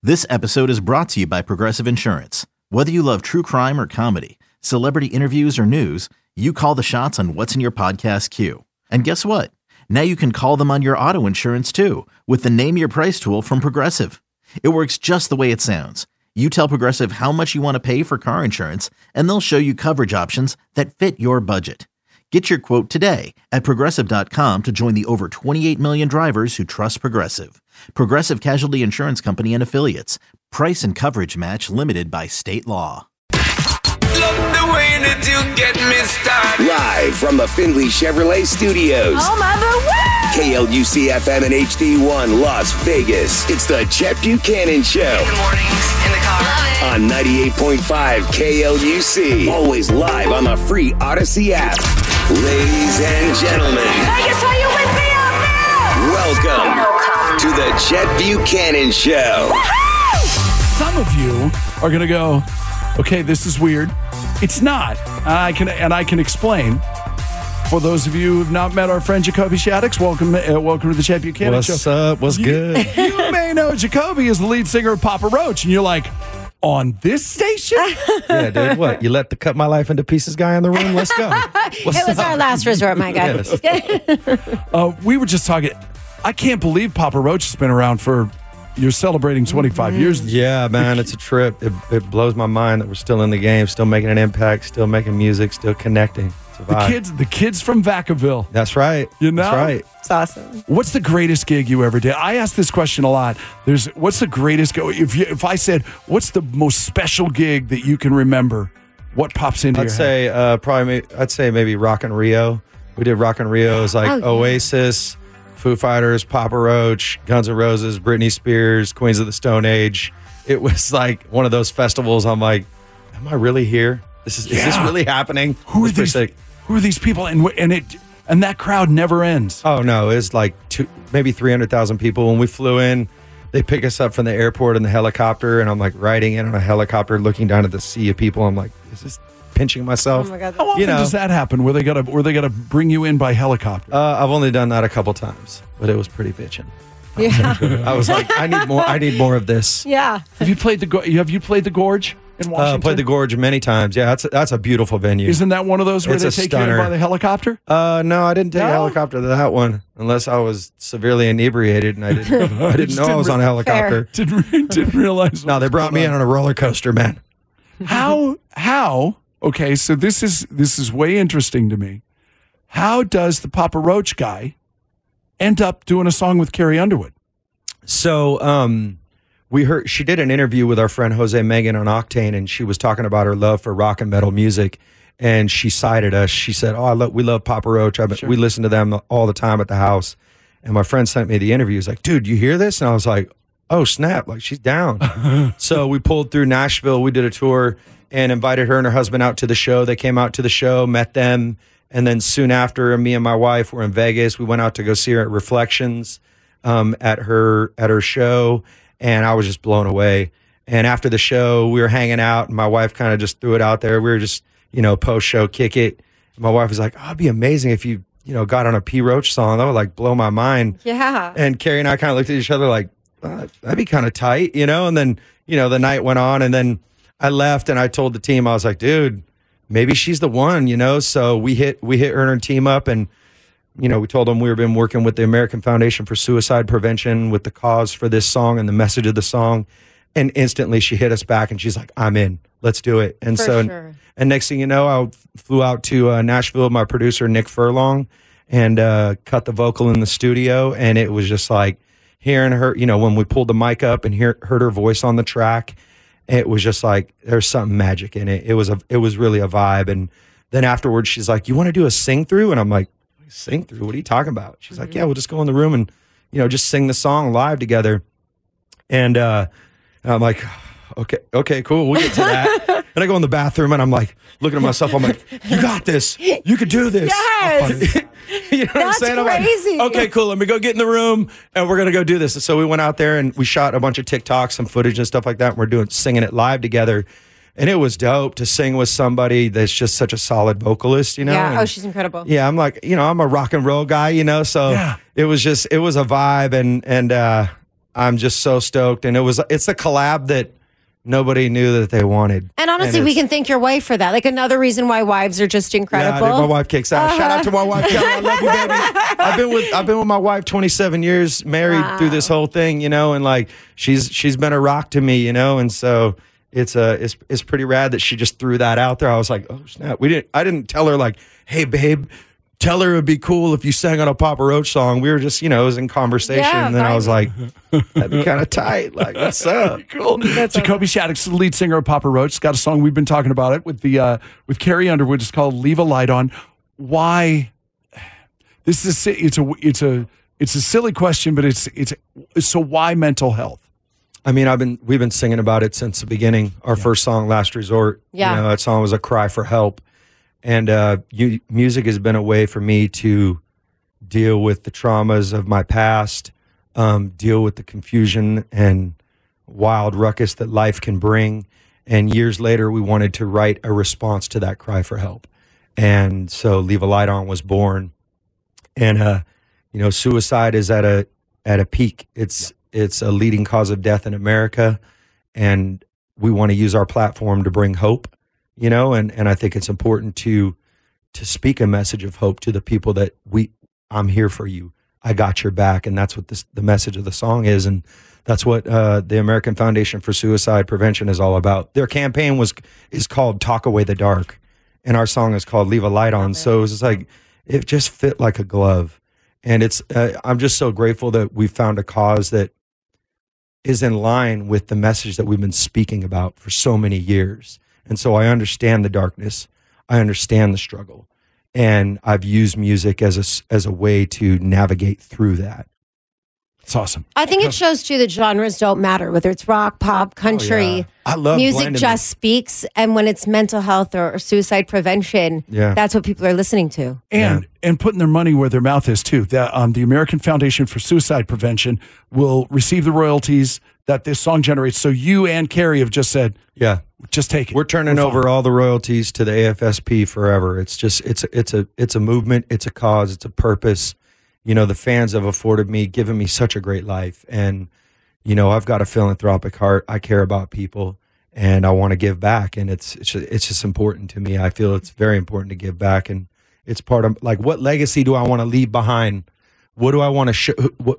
This episode is brought to you by Progressive Insurance. Whether you love true crime or comedy, celebrity interviews or news, you call the shots on what's in your podcast queue. And guess what? Now you can call them on your auto insurance too with the Name Your Price tool from Progressive. It works just the way it sounds. You tell Progressive how much you want to pay for car insurance, and they'll show you coverage options that fit your budget. Get your quote today at Progressive.com to join the over 28 million drivers who trust Progressive. Progressive Casualty Insurance Company and Affiliates. Price and coverage match limited by state law. Love the way that you get me started. Live from the Findlay Chevrolet Studios. Oh, mother, woo! KLUC FM and HD1 Las Vegas. It's the Chet Buchanan Show. In the mornings, in the car. On 98.5 KLUC. Always live on the free Odyssey app. Ladies and gentlemen. Vegas, are you with me out there? Welcome to the Chet Buchanan Show. Some of you are going to go, okay, this is weird. It's not. I can explain. For those of you who have not met our friend Jacoby Shaddix, welcome to the Chet Buchanan Show. What's up? What's good? You may know Jacoby is the lead singer of Papa Roach, and you're like, on this station? Yeah, dude. What? You let the Cut My Life into Pieces guy in the room? Let's go. It was our last resort, my guy. Yes. We were just talking. I can't believe Papa Roach has been around for. You're celebrating 25 years. Yeah, man, it's a trip. It blows my mind that we're still in the game, still making an impact, still making music, still connecting. It's a vibe. The kids from Vacaville. That's right. You know? That's right. It's awesome. What's the greatest gig you ever did? I ask this question a lot. What's the greatest gig? If I said, what's the most special gig that you can remember? What pops into your head? I'd say maybe Rock in Rio. We did Rock in Rio. It was like Oasis, Foo Fighters, Papa Roach, Guns N' Roses, Britney Spears, Queens of the Stone Age. It was like one of those festivals. I'm like, am I really here? Is this really happening? Who are these people? And that crowd never ends. Oh no, it's like maybe 300,000 people. When we flew in, they pick us up from the airport in the helicopter, and I'm like riding in on a helicopter, looking down at the sea of people. I'm like, is this pinching myself? Oh my God. How often does that happen? Where they gotta bring you in by helicopter? I've only done that a couple times, but it was pretty bitching. Yeah. I was like, I need more of this. Yeah. Have you played the Gorge in Washington? Played the Gorge many times. Yeah, that's a beautiful venue. Isn't that one of those where It's they a take you in stunner. by the helicopter? No, I didn't take a helicopter to that one unless I was severely inebriated and I didn't know I was on a helicopter. Didn't realize. No, they brought me in on a roller coaster, man. How? Okay, so this is way interesting to me. How does the Papa Roach guy end up doing a song with Carrie Underwood? So, we heard she did an interview with our friend Jose Megan on Octane, and she was talking about her love for rock and metal music, and she cited us. She said, we love Papa Roach. We listen to them all the time at the house. And my friend sent me the interview. He's like, dude, you hear this? And I was like, oh, snap, like she's down. So we pulled through Nashville. We did a tour and invited her and her husband out to the show. They came out to the show, met them, and then soon after, me and my wife were in Vegas. We went out to go see her at Reflections at her show. And I was just blown away. And after the show, we were hanging out, and my wife kind of just threw it out there. We were just, post-show kick it. And my wife was like, it'd be amazing if you, got on a P. Roach song. That would, like, blow my mind. Yeah. And Carrie and I kind of looked at each other like, that'd be kind of tight, And then, the night went on, and then I left, and I told the team, I was like, dude, maybe she's the one, So we hit her and her team up, and we told them we've been working with the American Foundation for Suicide Prevention with the cause for this song and the message of the song. And instantly she hit us back and she's like, I'm in. Let's do it. And and next thing you know, I flew out to Nashville with my producer, Nick Furlong, and cut the vocal in the studio. And it was just like hearing her, when we pulled the mic up and heard her voice on the track, it was just like, there's something magic in it. It was really a vibe. And then afterwards she's like, you want to do a sing through? And I'm like, sing through? What are you talking about? She's like, yeah, we'll just go in the room and, just sing the song live together. And I'm like, okay, cool. We'll get to that. And I go in the bathroom and I'm like, looking at myself. I'm like, you got this. You could do this. Yes. You know what I'm saying? I'm crazy. like, okay, cool. Let me go get in the room and we're going to go do this. And so we went out there and we shot a bunch of TikToks, some footage and stuff like that. And we're singing it live together. And it was dope to sing with somebody that's just such a solid vocalist, Yeah. And, she's incredible. Yeah. I'm like, I'm a rock and roll guy, so it was a vibe. And I'm just so stoked. And it's a collab that nobody knew that they wanted. And honestly, we can thank your wife for that. Like another reason why wives are just incredible. Yeah, my wife kicks ass. Shout out to my wife, Kelly. I love you, baby. I've been with my wife 27 years, married through this whole thing, and like she's been a rock to me, and so it's pretty rad that she just threw that out there. I was like, oh snap. I didn't tell her like, hey babe, tell her it would be cool if you sang on a Papa Roach song. We were just, it was in conversation. Yeah, and then I was like, that'd be kind of tight. Like, what's up? Cool. Jacoby Shaddix, the lead singer of Papa Roach, has got a song. We've been talking about it with Carrie Underwood. It's called "Leave a Light On." Why? This is it's a silly question, but it's so why mental health? I mean, we've been singing about it since the beginning. Our first song, "Last Resort." Yeah, that song was a cry for help. And music has been a way for me to deal with the traumas of my past, deal with the confusion and wild ruckus that life can bring. And years later, we wanted to write a response to that cry for help. And so "Leave a Light On" was born. And, suicide is at a peak. It's a leading cause of death in America. And we want to use our platform to bring hope. And I think it's important to speak a message of hope to the people that I'm here for you. I got your back. And that's what the message of the song is. And that's what the American Foundation for Suicide Prevention is all about. Their campaign is called "Talk Away the Dark." And our song is called "Leave a Light On." So it's like, it just fit like a glove. And I'm just so grateful that we found a cause that is in line with the message that we've been speaking about for so many years. And so I understand the darkness. I understand the struggle. And I've used music as a way to navigate through that. It's awesome. I think it shows too that genres don't matter, whether it's rock, pop, country. I love music blending just speaks. And when it's mental health or suicide prevention, that's what people are listening to. And putting their money where their mouth is too. The American Foundation for Suicide Prevention will receive the royalties that this song generates. So you and Carrie have just said, just take it. We're turning over all the royalties to the AFSP forever. It's just it's a movement, it's a cause, it's a purpose. The fans have afforded me, given me such a great life, and I've got a philanthropic heart. I care about people, and I want to give back, and it's just important to me. I feel it's very important to give back, and it's part of like, what legacy do I want to leave behind? What do I want to show?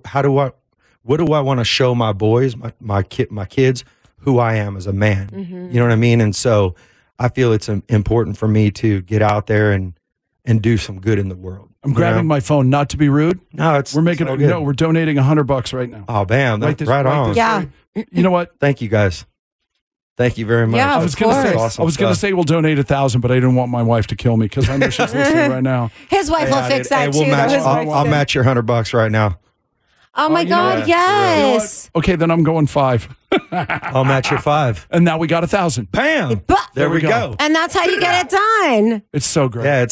What do I want to show my boys, my kids, who I am as a man? Mm-hmm. You know what I mean? And so I feel it's important for me to get out there and do some good in the world. I'm grabbing my phone, not to be rude. No, we're making it. No, we're donating $100 right now. Oh, bam! Right on. Yeah. You know what? Thank you, guys. Thank you very much. Yeah, I was going to say, awesome I was going to say we'll donate 1,000, but I didn't want my wife to kill me because I know she's listening right now. His wife will fix that too. I'll match your $100 right now. Oh my God! Yes. Okay, then I'm going 5. I'll match your 5. And now we got 1,000. Bam! There we go. And that's how you get it done. It's so great. Yeah,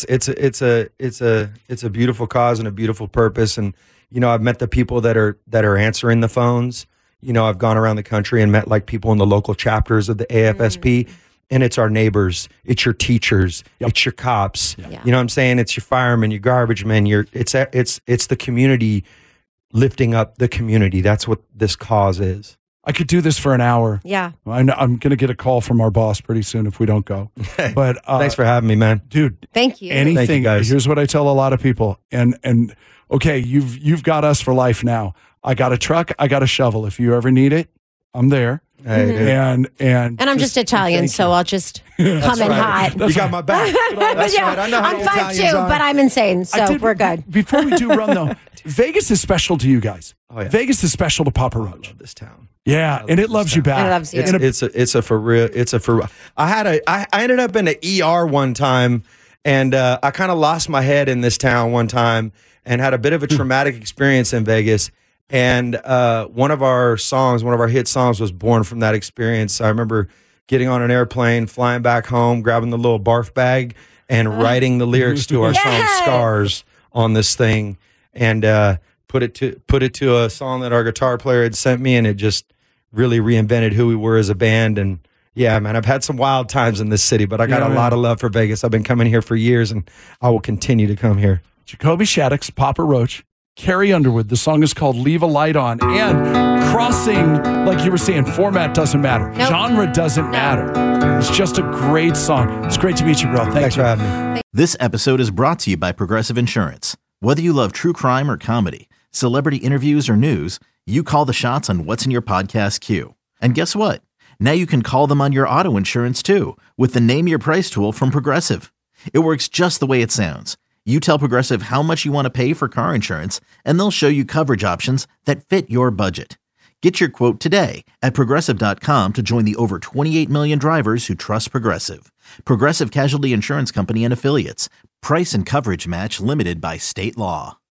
it's a beautiful cause and a beautiful purpose. And I've met the people that are answering the phones. I've gone around the country and met like people in the local chapters of the AFSP. And it's our neighbors, it's your teachers, it's your cops. Yeah. You know what I'm saying? It's your firemen, your garbage men. It's the community. Lifting up the community. That's what this cause is. I could do this for an hour. Yeah. I'm going to get a call from our boss pretty soon if we don't go. But thanks for having me, man. Dude. Thank you. Anything. Thank you, guys. Here's what I tell a lot of people. And okay, you've got us for life now. I got a truck. I got a shovel. If you ever need it, I'm there. Hey, dude. And I'm just Italian, so I'll just come in hot. You got my back. That's Yeah, right. I know how I'm you 5'2", Italians are. but I'm insane, so we're good. Before we do run though, Vegas is special to you guys. Oh, yeah. Vegas is special to Papa I Roach. love this town. Yeah, and it loves you back. It loves you. It's a for real. It's a for. I ended up in an ER one time, and I kind of lost my head in this town one time, and had a bit of a traumatic experience in Vegas. And one of our hit songs was born from that experience. I remember getting on an airplane, flying back home, grabbing the little barf bag, and writing the lyrics to our song "Scars" on this thing, and put it to a song that our guitar player had sent me, and it just really reinvented who we were as a band. And yeah, man, I've had some wild times in this city, but I got a lot of love for Vegas. I've been coming here for years, and I will continue to come here. Jacoby Shaddix, Papa Roach. Carrie Underwood. The song is called Leave a Light On. And crossing, like you were saying, format doesn't matter. Nope. Genre doesn't matter. It's just a great song. It's great to meet you, bro. Thanks for having me. This episode is brought to you by Progressive Insurance. Whether you love true crime or comedy, celebrity interviews or news, you call the shots on what's in your podcast queue. And guess what? Now you can call them on your auto insurance too with the Name Your Price tool from Progressive. It works just the way it sounds. You tell Progressive how much you want to pay for car insurance, and they'll show you coverage options that fit your budget. Get your quote today at Progressive.com to join the over 28 million drivers who trust Progressive. Progressive Casualty Insurance Company and Affiliates. Price and coverage match limited by state law.